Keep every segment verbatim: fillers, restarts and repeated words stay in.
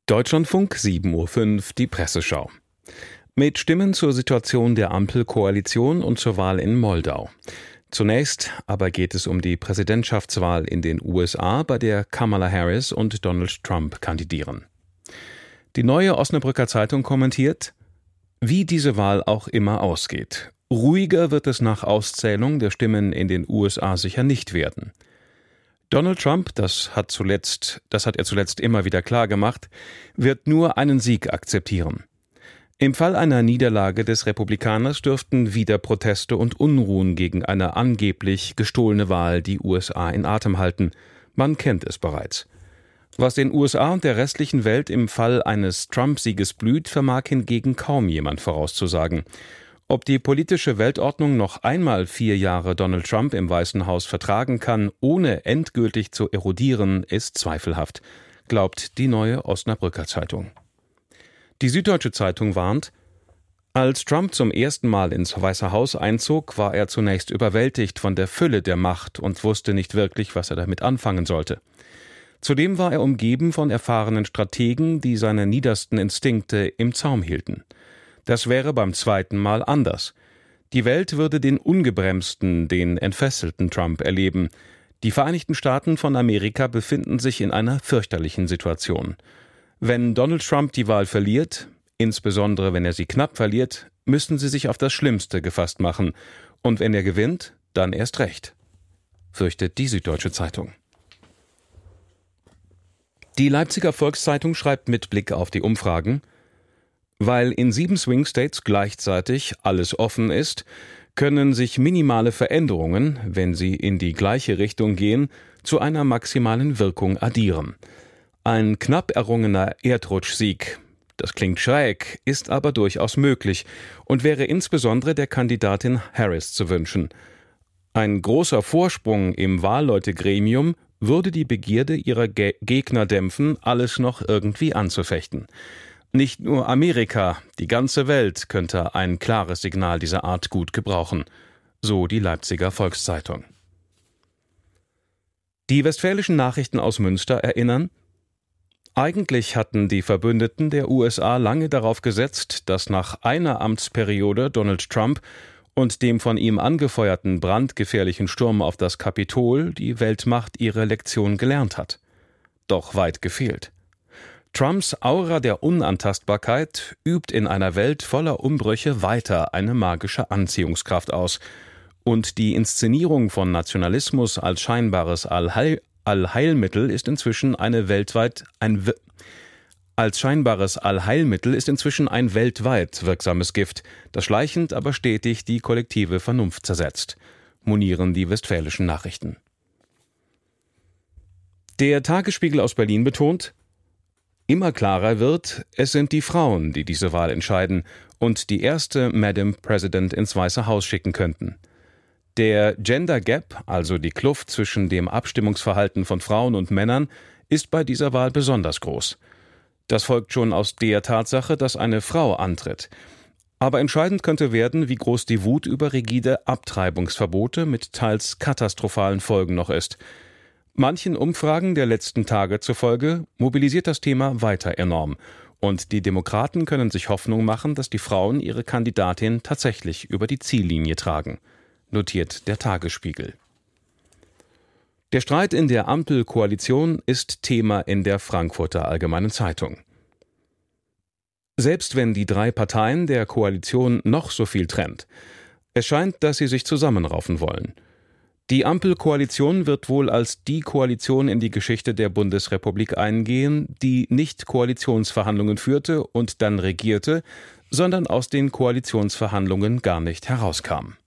Deutschlandfunk sieben Uhr fünf, die Presseschau. Mit Stimmen zur Situation der Ampelkoalition und zur Wahl in Moldau. Zunächst aber geht es um die Präsidentschaftswahl in den U S A, bei der Kamala Harris und Donald Trump kandidieren. Die Neue Osnabrücker Zeitung kommentiert: Wie diese Wahl auch immer ausgeht, ruhiger wird es nach Auszählung der Stimmen in den U S A sicher nicht werden. Donald Trump, das hat zuletzt, das hat er zuletzt immer wieder klar gemacht, wird nur einen Sieg akzeptieren. Im Fall einer Niederlage des Republikaners dürften wieder Proteste und Unruhen gegen eine angeblich gestohlene Wahl die U S A in Atem halten. Man kennt es bereits. Was den U S A und der restlichen Welt im Fall eines Trump-Sieges blüht, vermag hingegen kaum jemand vorauszusagen. Ob die politische Weltordnung noch einmal vier Jahre Donald Trump im Weißen Haus vertragen kann, ohne endgültig zu erodieren, ist zweifelhaft, glaubt die Neue Osnabrücker Zeitung. Die Süddeutsche Zeitung warnt: Als Trump zum ersten Mal ins Weiße Haus einzog, war er zunächst überwältigt von der Fülle der Macht und wusste nicht wirklich, was er damit anfangen sollte. Zudem war er umgeben von erfahrenen Strategen, die seine niedersten Instinkte im Zaum hielten. Das wäre beim zweiten Mal anders. Die Welt würde den ungebremsten, den entfesselten Trump erleben. Die Vereinigten Staaten von Amerika befinden sich in einer fürchterlichen Situation. Wenn Donald Trump die Wahl verliert, insbesondere wenn er sie knapp verliert, müssen sie sich auf das Schlimmste gefasst machen. Und wenn er gewinnt, dann erst recht, fürchtet die Süddeutsche Zeitung. Die Leipziger Volkszeitung schreibt mit Blick auf die Umfragen: Weil in sieben Swing States gleichzeitig alles offen ist, können sich minimale Veränderungen, wenn sie in die gleiche Richtung gehen, zu einer maximalen Wirkung addieren. Ein knapp errungener Erdrutschsieg, das klingt schräg, ist aber durchaus möglich und wäre insbesondere der Kandidatin Harris zu wünschen. Ein großer Vorsprung im Wahlleutegremium würde die Begierde ihrer Ge- Gegner dämpfen, alles noch irgendwie anzufechten. Nicht nur Amerika, die ganze Welt könnte ein klares Signal dieser Art gut gebrauchen, so die Leipziger Volkszeitung. Die Westfälischen Nachrichten aus Münster erinnern: Eigentlich hatten die Verbündeten der U S A lange darauf gesetzt, dass nach einer Amtsperiode Donald Trump und dem von ihm angefeuerten brandgefährlichen Sturm auf das Kapitol die Weltmacht ihre Lektion gelernt hat. Doch weit gefehlt. Trumps Aura der Unantastbarkeit übt in einer Welt voller Umbrüche weiter eine magische Anziehungskraft aus. Und die Inszenierung von Nationalismus als scheinbares Allheil, Allheilmittel ist inzwischen eine weltweit ein als scheinbares Allheilmittel ist inzwischen ein weltweit wirksames Gift, das schleichend aber stetig die kollektive Vernunft zersetzt, monieren die Westfälischen Nachrichten. Der Tagesspiegel aus Berlin betont: Immer klarer wird, es sind die Frauen, die diese Wahl entscheiden und die erste Madam President ins Weiße Haus schicken könnten. Der Gender Gap, also die Kluft zwischen dem Abstimmungsverhalten von Frauen und Männern, ist bei dieser Wahl besonders groß. Das folgt schon aus der Tatsache, dass eine Frau antritt. Aber entscheidend könnte werden, wie groß die Wut über rigide Abtreibungsverbote mit teils katastrophalen Folgen noch ist. Manchen Umfragen der letzten Tage zufolge mobilisiert das Thema weiter enorm. Und die Demokraten können sich Hoffnung machen, dass die Frauen ihre Kandidatin tatsächlich über die Ziellinie tragen, notiert der Tagesspiegel. Der Streit in der Ampelkoalition ist Thema in der Frankfurter Allgemeinen Zeitung. Selbst wenn die drei Parteien der Koalition noch so viel trennt, es scheint, dass sie sich zusammenraufen wollen. Die Ampelkoalition wird wohl als die Koalition in die Geschichte der Bundesrepublik eingehen, die nicht Koalitionsverhandlungen führte und dann regierte, sondern aus den Koalitionsverhandlungen gar nicht herauskam.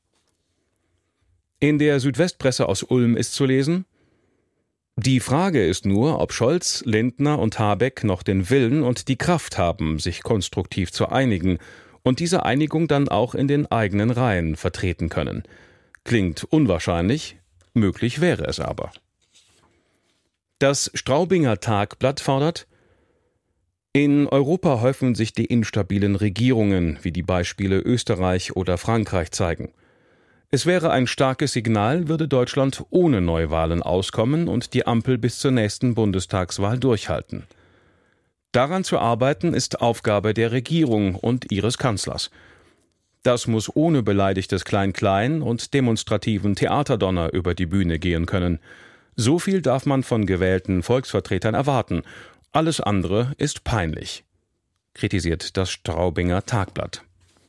In der Südwestpresse aus Ulm ist zu lesen: Die Frage ist nur, ob Scholz, Lindner und Habeck noch den Willen und die Kraft haben, sich konstruktiv zu einigen und diese Einigung dann auch in den eigenen Reihen vertreten können. Klingt unwahrscheinlich, möglich wäre es aber. Das Straubinger Tagblatt fordert: In Europa häufen sich die instabilen Regierungen, wie die Beispiele Österreich oder Frankreich zeigen. Es wäre ein starkes Signal, würde Deutschland ohne Neuwahlen auskommen und die Ampel bis zur nächsten Bundestagswahl durchhalten. Daran zu arbeiten ist Aufgabe der Regierung und ihres Kanzlers. Das muss ohne beleidigtes Klein-Klein und demonstrativen Theaterdonner über die Bühne gehen können. So viel darf man von gewählten Volksvertretern erwarten. Alles andere ist peinlich, kritisiert das Straubinger Tagblatt.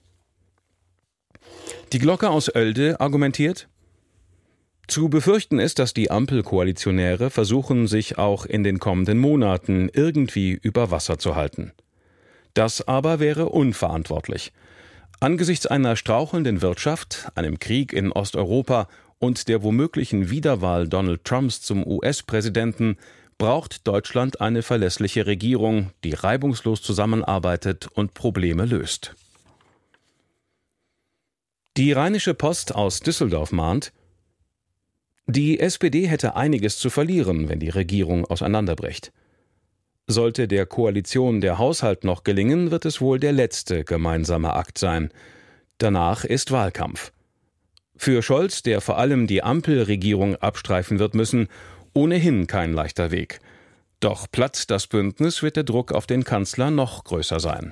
Die Glocke aus Oelde argumentiert: Zu befürchten ist, dass die Ampelkoalitionäre versuchen, sich auch in den kommenden Monaten irgendwie über Wasser zu halten. Das aber wäre unverantwortlich. Angesichts einer strauchelnden Wirtschaft, einem Krieg in Osteuropa und der womöglichen Wiederwahl Donald Trumps zum U S-Präsidenten braucht Deutschland eine verlässliche Regierung, die reibungslos zusammenarbeitet und Probleme löst. Die Rheinische Post aus Düsseldorf mahnt: Die S P D hätte einiges zu verlieren, wenn die Regierung auseinanderbricht. Sollte der Koalition der Haushalt noch gelingen, wird es wohl der letzte gemeinsame Akt sein. Danach ist Wahlkampf. Für Scholz, der vor allem die Ampelregierung abstreifen wird müssen, ohnehin kein leichter Weg. Doch platzt das Bündnis, wird der Druck auf den Kanzler noch größer sein.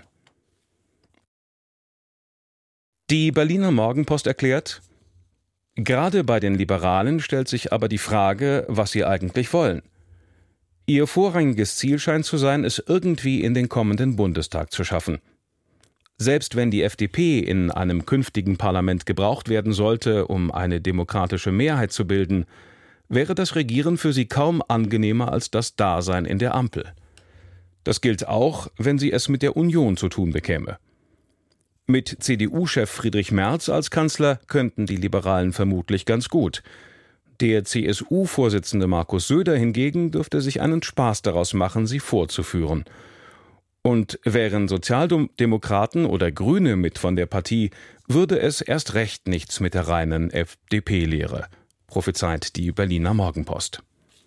Die Berliner Morgenpost erklärt: Gerade bei den Liberalen stellt sich aber die Frage, was sie eigentlich wollen. Ihr vorrangiges Ziel scheint zu sein, es irgendwie in den kommenden Bundestag zu schaffen. Selbst wenn die F D P in einem künftigen Parlament gebraucht werden sollte, um eine demokratische Mehrheit zu bilden, wäre das Regieren für sie kaum angenehmer als das Dasein in der Ampel. Das gilt auch, wenn sie es mit der Union zu tun bekäme. Mit C D U-Chef Friedrich Merz als Kanzler könnten die Liberalen vermutlich ganz gut. Der C S U-Vorsitzende Markus Söder hingegen dürfte sich einen Spaß daraus machen, sie vorzuführen. Und wären Sozialdemokraten oder Grüne mit von der Partie, würde es erst recht nichts mit der reinen F D P-Lehre, prophezeit die Berliner Morgenpost.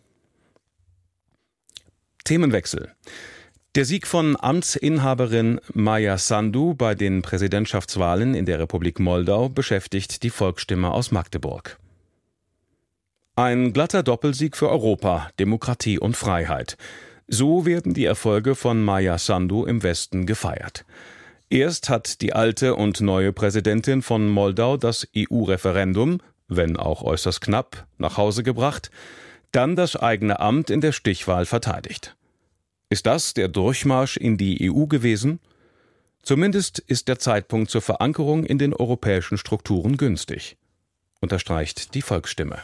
Themenwechsel. Der Sieg von Amtsinhaberin Maja Sandu bei den Präsidentschaftswahlen in der Republik Moldau beschäftigt die Volksstimme aus Magdeburg. Ein glatter Doppelsieg für Europa, Demokratie und Freiheit. So werden die Erfolge von Maja Sandu im Westen gefeiert. Erst hat die alte und neue Präsidentin von Moldau das E U-Referendum, wenn auch äußerst knapp, nach Hause gebracht, dann das eigene Amt in der Stichwahl verteidigt. Ist das der Durchmarsch in die E U gewesen? Zumindest ist der Zeitpunkt zur Verankerung in den europäischen Strukturen günstig, unterstreicht die Volksstimme.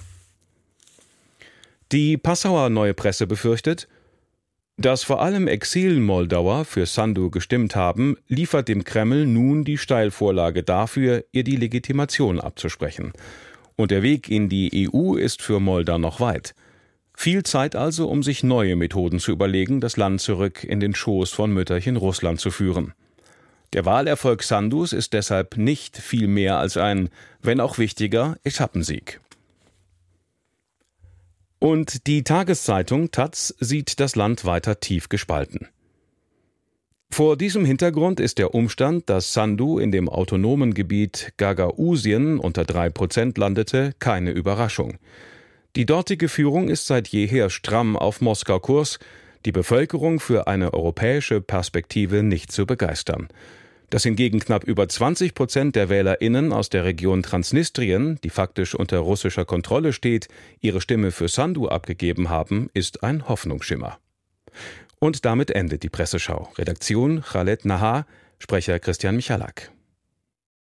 Die Passauer Neue Presse befürchtet: Dass vor allem Exil-Moldauer für Sandu gestimmt haben, liefert dem Kreml nun die Steilvorlage dafür, ihr die Legitimation abzusprechen. Und der Weg in die E U ist für Moldau noch weit. Viel Zeit also, um sich neue Methoden zu überlegen, das Land zurück in den Schoß von Mütterchen Russland zu führen. Der Wahlerfolg Sandus ist deshalb nicht viel mehr als ein, wenn auch wichtiger, Etappensieg. Und die Tageszeitung Taz sieht das Land weiter tief gespalten. Vor diesem Hintergrund ist der Umstand, dass Sandu in dem autonomen Gebiet Gagausien unter drei Prozent landete, keine Überraschung. Die dortige Führung ist seit jeher stramm auf Moskau-Kurs, die Bevölkerung für eine europäische Perspektive nicht zu begeistern. Dass hingegen knapp über zwanzig Prozent der WählerInnen aus der Region Transnistrien, die faktisch unter russischer Kontrolle steht, ihre Stimme für Sandu abgegeben haben, ist ein Hoffnungsschimmer. Und damit endet die Presseschau. Redaktion Khaled Nahar, Sprecher Christian Michalak.